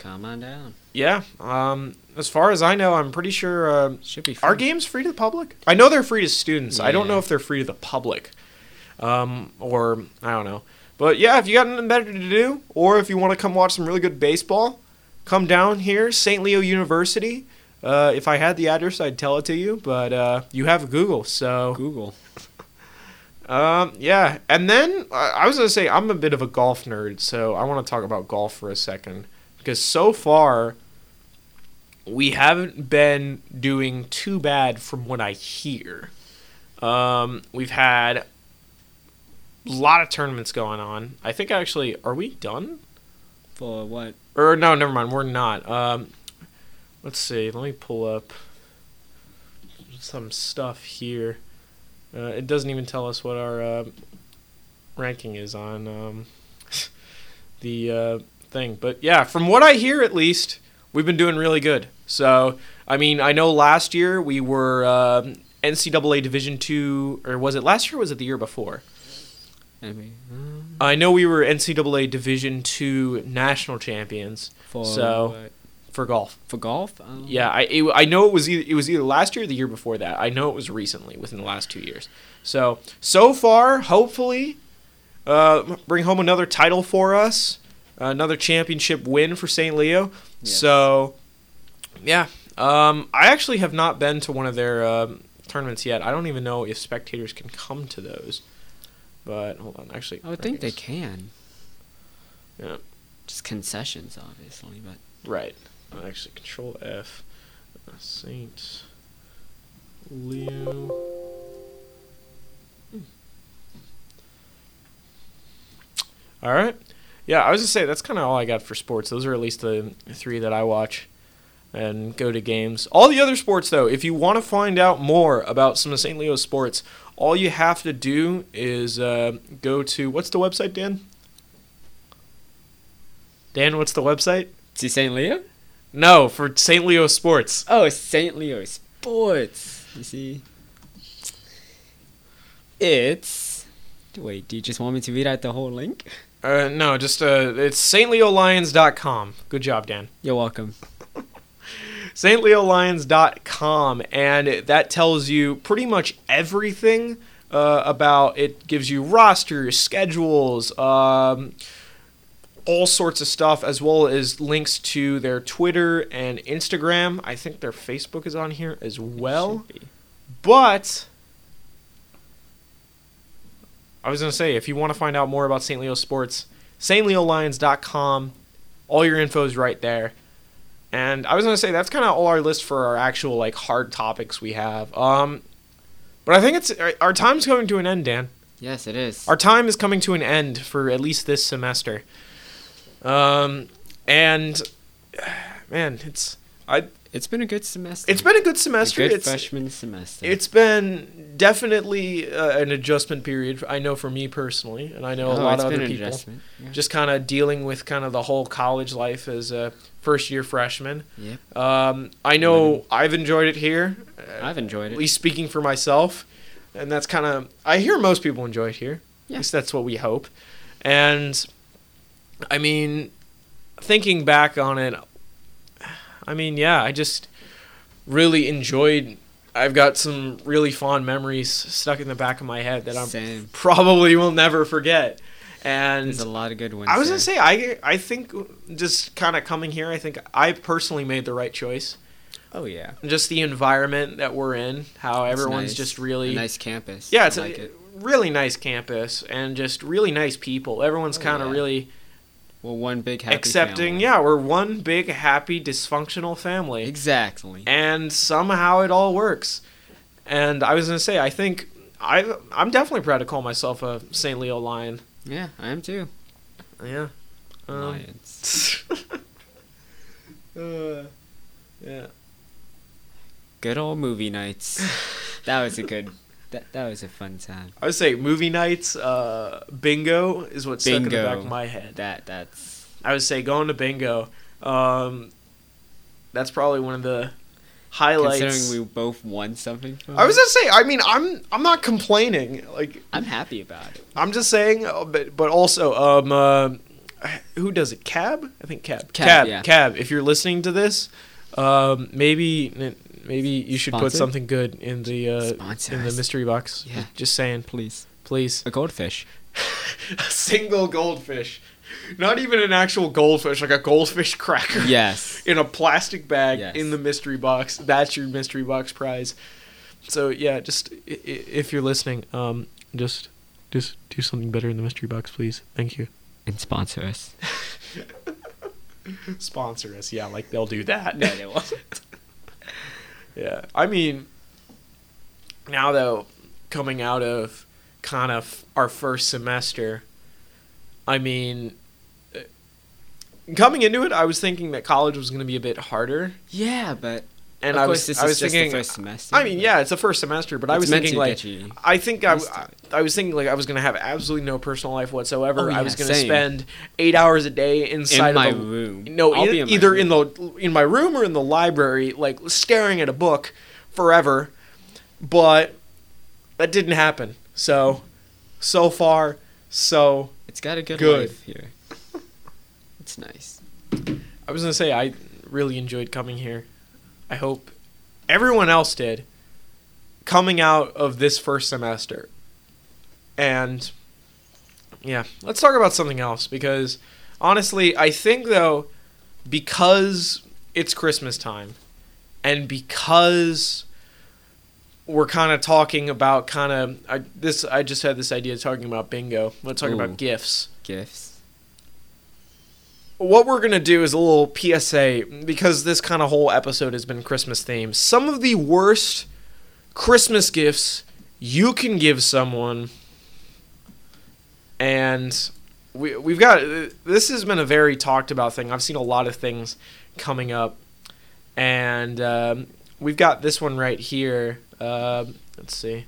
Come on down. Yeah. As far as I know, I'm pretty sure Should be are fun. games free to the public? I know they're free to students. I don't Yeah. know if they're free to the public, or I don't know. But yeah, if you got nothing better to do, or if you want to come watch some really good baseball, come down here, St. Leo University. If I had the address, I'd tell it to you, but you have Google, so Google. yeah. And then I was gonna say I'm a bit of a golf nerd, so I want to talk about golf for a second because so far we haven't been doing too bad from what I hear. We've had a lot of tournaments going on. I think actually, are we done? For what? Or no, never mind. We're not. Let's see. Let me pull up some stuff here. It doesn't even tell us what our ranking is on the thing. But yeah, from what I hear, at least, we've been doing really good. So, I mean, I know last year we were NCAA Division II, or was it last year or was it the year before? I know we were NCAA Division II national champions. For golf. For golf? Yeah, I know it was either last year or the year before that. I know it was recently, within the last 2 years. So far, hopefully, bring home another title for us, another championship win for St. Leo. Yes. So, yeah. I actually have not been to one of their tournaments yet. I don't even know if spectators can come to those. But, hold on, actually. I would think they can. Yeah. Just concessions, obviously, but... Right. Actually, Control F. St. Leo. All right. Yeah, I was going to say, that's kind of all I got for sports. Those are at least the 3 that I watch and go to games. All the other sports, though, if you want to find out more about some of St. Leo's sports, all you have to do is go to, what's the website, Dan? Dan, what's the website? To St. Leo? No, for St. Leo Sports. Oh, St. Leo Sports. You see? It's... Wait, do you just want me to read out the whole link? No, just it's stleolions.com. Good job, Dan. You're welcome. stleolions.com, and that tells you pretty much everything about it. Gives you rosters, schedules, all sorts of stuff, as well as links to their Twitter and Instagram. I think their Facebook is on here as well. But I was going to say, if you want to find out more about St. Leo Sports, stleolions.com. All your info is right there. And I was going to say, that's kind of all our list for our actual like hard topics we have. But I think our time's coming to an end, Dan. Yes, it is. Our time is coming to an end for at least this semester. And man, it's been a good semester. It's been a good semester. A good freshman semester. It's been definitely an adjustment period. I know for me personally, and I know a lot of other people. Yeah. Just kind of dealing with kind of the whole college life as a first-year freshman. Yep. I know I've enjoyed it here. I've enjoyed it. At least speaking for myself, and that's kind of I hear most people enjoy it here. Yeah. At least that's what we hope. And I mean, thinking back on it, I mean, yeah, I just really enjoyed. I've got some really fond memories stuck in the back of my head that I probably will never forget. And there's a lot of good ones. I was gonna say, I think just kind of coming here, I think I personally made the right choice. Oh yeah. Just the environment that we're in, how everyone's nice. just really a nice campus. Yeah, it's it. Really nice campus and just really nice people. Everyone's kind of really. Well, one big happy accepting, family. Yeah, we're one big happy dysfunctional family. Exactly. And somehow it all works. And I was gonna say, I think I'm definitely proud to call myself a St. Leo Lion. Yeah, I am too. Yeah. Lions. Yeah. Good old movie nights. That was a good. That was a fun time. I would say movie nights, bingo is what stuck in the back of my head. That's. I would say going to bingo. That's probably one of the highlights. Considering we both won something. I was gonna say. I mean, I'm not complaining. Like I'm happy about it. I'm just saying, but also who does it? Cab? I think Cab. Yeah. Cab. If you're listening to this, maybe you should put Sponsored? something good in the Sponsor in the us. mystery box. Yeah. Just saying, Please. please. A goldfish. A single goldfish. Not even an actual goldfish, like a goldfish cracker. Yes. In a plastic bag Yes. in the mystery box. That's your mystery box prize. So yeah, just if you're listening, just do something better in the mystery box, please. Thank you. And sponsor us. Sponsor us, yeah, like they'll do that. No, they won't. Yeah, I mean, now though, coming out of kind of our first semester, I mean, coming into it, I was thinking that college was going to be a bit harder. Yeah, but And of I course, was, this I is was just thinking, the first semester. I mean, yeah, it's the first semester, but I It's was meant thinking to like, get you I think used to it. I was thinking like I was gonna have absolutely no personal life whatsoever. Oh, I was yeah, gonna same. spend 8 hours a day inside In my of a, room. No, I'll be in my either room. in my room or in the library, like staring at a book forever. But that didn't happen. So far, so It's got a good life here. It's nice. I was gonna say I really enjoyed coming here. I hope everyone else did. Coming out of this first semester. And yeah, let's talk about something else because honestly, I think though, because it's Christmas time and because we're kind of talking about I just had this idea talking about bingo. Let's talk about gifts. Gifts. What we're going to do is a little PSA because this kind of whole episode has been Christmas themed. Some of the worst Christmas gifts you can give someone, and we've got this has been a very talked about thing. I've seen a lot of things coming up, and we've got this one right here. Let's see.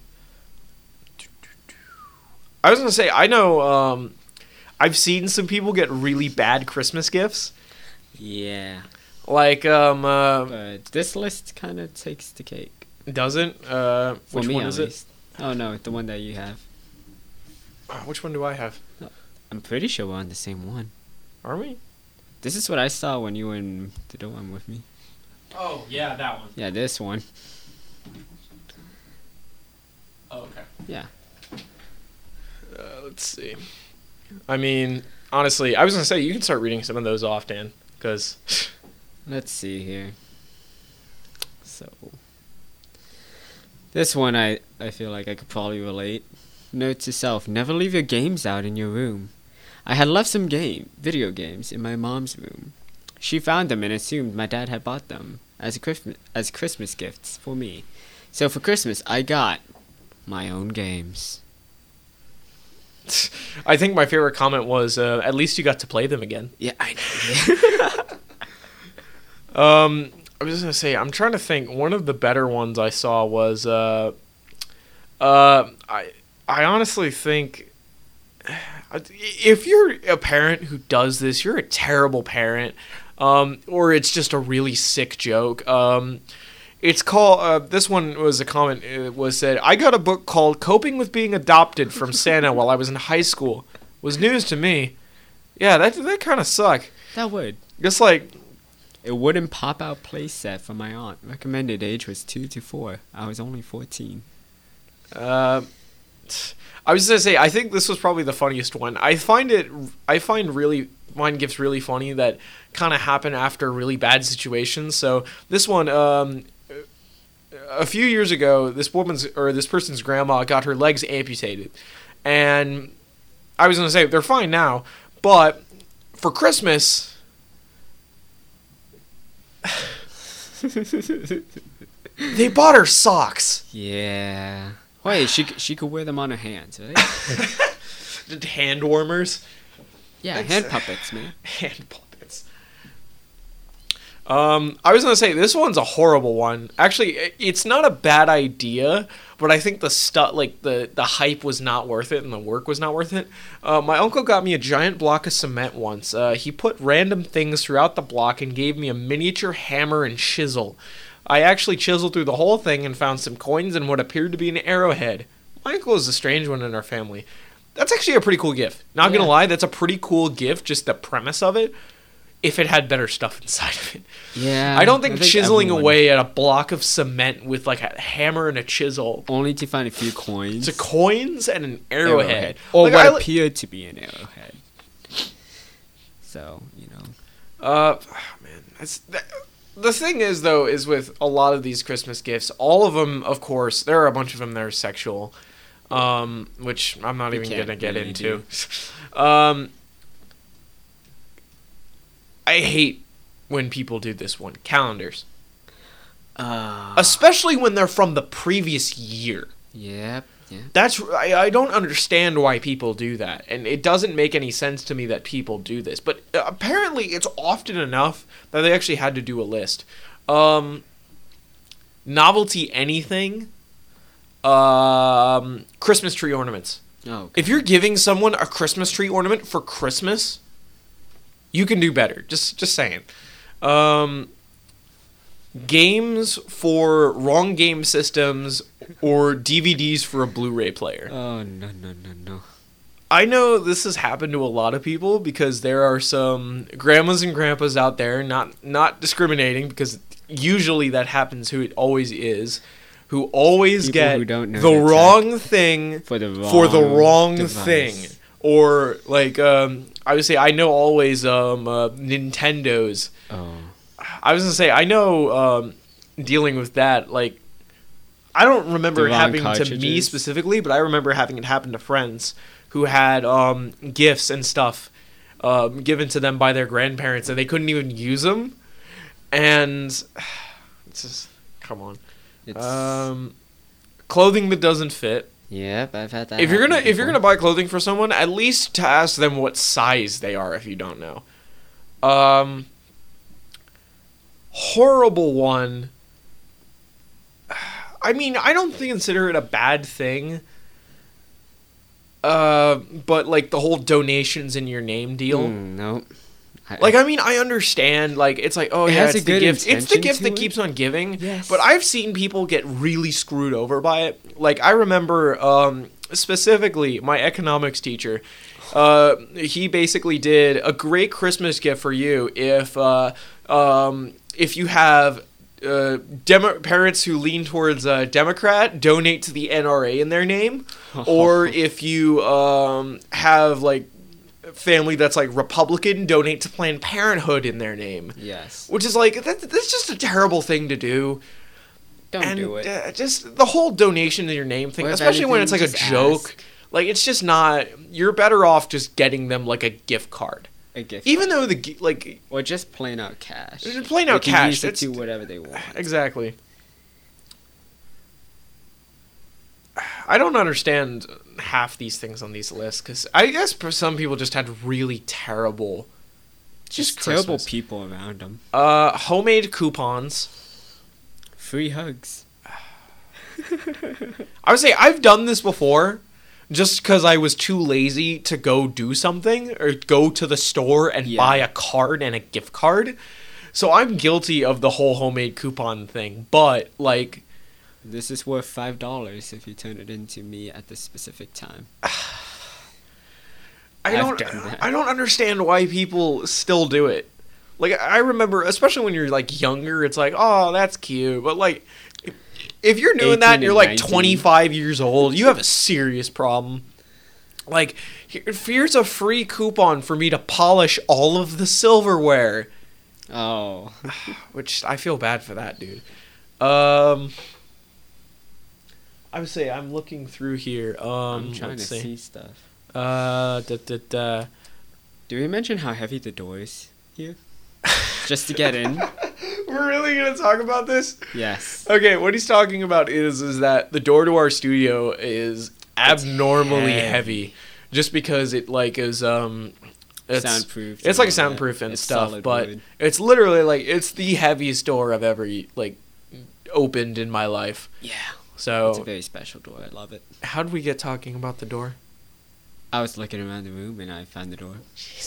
I was gonna say I know I've seen some people get really bad Christmas gifts. Yeah. Like But this list kind of takes the cake. doesn't which me, one at is least. Oh no, the one that you have. it? Which one do I have? I'm pretty sure we're on the same one. Are we? This is what I saw when you were in the one with me. Oh yeah, that one. Yeah, this one. Oh, okay. Yeah. Let's see. I mean, honestly, I was gonna say you can start reading some of those off, Dan, because Let's see here. So, this one I feel like I could probably relate. Note to self: never leave your games out in your room. I had left some video games in my mom's room. She found them and assumed my dad had bought them as Christmas gifts for me. So for Christmas, I got my own games. I think my favorite comment was, "At least you got to play them again." Yeah, I know. I was gonna say I'm trying to think. One of the better ones I saw was, I honestly think if you're a parent who does this, you're a terrible parent, or it's just a really sick joke. It's called, this one was a comment, it was said, I got a book called Coping with Being Adopted from Santa while I was in high school. Was news to me. Yeah, that kind of sucked. That would. Just like... It wouldn't pop out playset from my aunt. Recommended age was 2 to 4. I was only 14. I was gonna say, I think this was probably the funniest one. I find gifts really funny that kind of happen after really bad situations. So this one, a few years ago, this person's grandma got her legs amputated, and I was gonna say they're fine now, but for Christmas, they bought her socks. Yeah. Wait, she could wear them on her hands, right? Hand warmers. Yeah, hand puppets, man. Hand puppets. I was gonna say this one's a horrible one. Actually, it's not a bad idea, but I think the hype was not worth it and the work was not worth it. My uncle got me a giant block of cement once. He put random things throughout the block and gave me a miniature hammer and chisel. I actually chiseled through the whole thing and found some coins and what appeared to be an arrowhead. My uncle is a strange one in our family. That's actually a pretty cool gift. Not Yeah. gonna lie, that's a pretty cool gift. Just the premise of it. If it had better stuff inside of it. Yeah. I don't think chiseling everyone- away at a block of cement with like a hammer and a chisel Only to find a few coins. to coins and an arrowhead. Or Like, what I li- appeared to be an arrowhead. So, Man, the thing is though, is with a lot of these Christmas gifts, all of them, of course, there are a bunch of them that are sexual, which I'm not even can't gonna get really into. do. I hate when people do this one. Calendars. Especially when they're from the previous year. Yep. Yeah. I don't understand why people do that. And it doesn't make any sense to me that people do this. But apparently it's often enough that they actually had to do a list. Novelty anything. Christmas tree ornaments. Oh, If you're giving someone a Christmas tree ornament for Christmas, you can do better. Just saying. Games for wrong game systems or DVDs for a Blu-ray player. Oh, no. I know this has happened to a lot of people because there are some grandmas and grandpas out there, not discriminating, because usually that happens who it always is, who always People get who don't know the the wrong thing For the wrong device. thing. Or like I would say I know always Nintendo's. Oh. I was gonna say I know dealing with that, like I don't remember The it wrong happening to me cartridges? specifically, but I remember having it happen to friends who had gifts and stuff given to them by their grandparents and they couldn't even use them. And it's just come on. Clothing that doesn't fit. Yep, I've had that. If you're happen gonna before. buy clothing for someone, at least to ask them what size they are if you don't know. Horrible one. I mean, I don't consider it a bad thing. But like the whole donations in your name deal. Nope. Like, I mean, I understand. Like, it's like, oh It yeah, has it's a the good gift. It's the intention gift to that it. keeps on giving. Yes. But I've seen people get really screwed over by it. Like, I remember specifically my economics teacher. He basically did a great Christmas gift for you if you have parents who lean towards Democrat, donate to the NRA in their name, or if you have like family that's like Republican, donate to Planned Parenthood in their name. Yes. Which is like that's just a terrible thing to do. Don't do it. Just the whole donation in your name thing, Or if especially when it's like anything, a just joke. ask. Like it's just not. You're better off just getting them like a gift card. A gift. Even though like Or just plain out cash. Just plain out They can cash, Use it it's- to whatever they want. exactly. I don't understand half these things on these lists because I guess for some people just had really terrible, Just terrible Christmas. people around them. Homemade coupons. Free hugs. I would say I've done this before, just because I was too lazy to go do something or go to the store and Yeah. buy a card and a gift card. So I'm guilty of the whole homemade coupon thing, but like. This is worth $5 if you turn it into me at this specific time. I I've done that. don't understand why people still do it. Like I remember, especially when you're like younger, it's like, oh, that's cute. But like, if you're doing that and 18 you're and like 19. 25 years old, you have a serious problem. Like, here's a free coupon for me to polish all of the silverware, Oh. which I feel bad for that dude. I would say I'm looking through here. I'm trying to let's see stuff. Da. Do we mention how heavy the door is here? Just to get in? We're really gonna talk about this? Yes. Okay, what he's talking about is that the door to our studio is abnormally heavy, just because it like is it's Soundproof. It's like and all soundproof that. and It's stuff, solid but wood. it's literally like it's the heaviest door I've ever like opened in my life. Yeah. It's a So very special door. I love it. how did we get talking about the door? I was looking around the room and I found the door.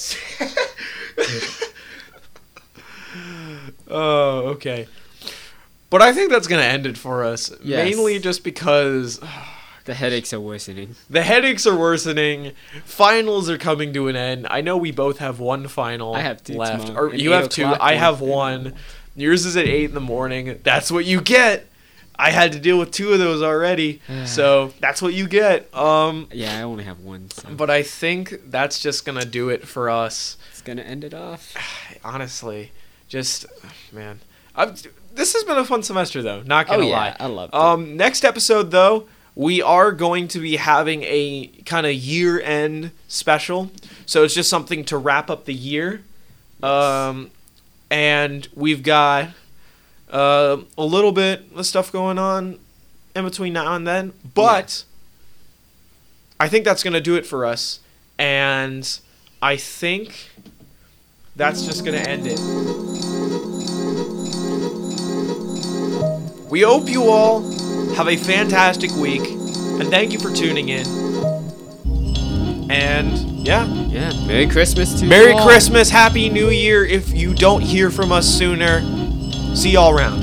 Oh, okay. But I think that's gonna end it for us. Yes. Mainly just because, The headaches are worsening. The headaches are worsening. Finals are coming to an end. I know we both have one final I have 2 left. tomorrow. Or you have 2. I have 1. Yours is at 8 in the morning. That's what you get. I had to deal with 2 of those already. So that's what you get. Yeah, I only have 1. So. But I think that's just going to do it for us. It's going to end it off. Honestly, just, man. This has been a fun semester, though. Not going to lie. I loved it. Next episode, though, we are going to be having a kind of year-end special. So it's just something to wrap up the year. And we've got a little bit of stuff going on in between now and then. But I think that's going to do it for us. And I think that's just going to end it. We hope you all have a fantastic week, and thank you for tuning in. And yeah, Merry Christmas to you Merry all. Christmas, Happy New Year. If you don't hear from us sooner, see y'all around.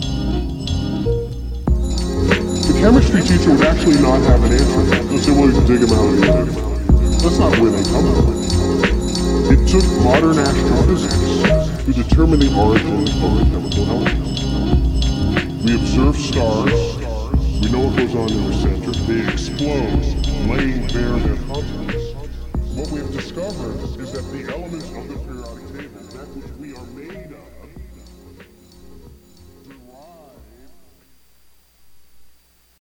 The chemistry teacher would actually not have an answer. They'll say, well, you can dig them out of the earth. That's not where they come from. It took modern astrophysics to determine the origin of the chemical element. We observe stars, we know what goes on in the center, they explode, laying bare their contents. What we have discovered is that the elements of the periodic table, that which we are made of,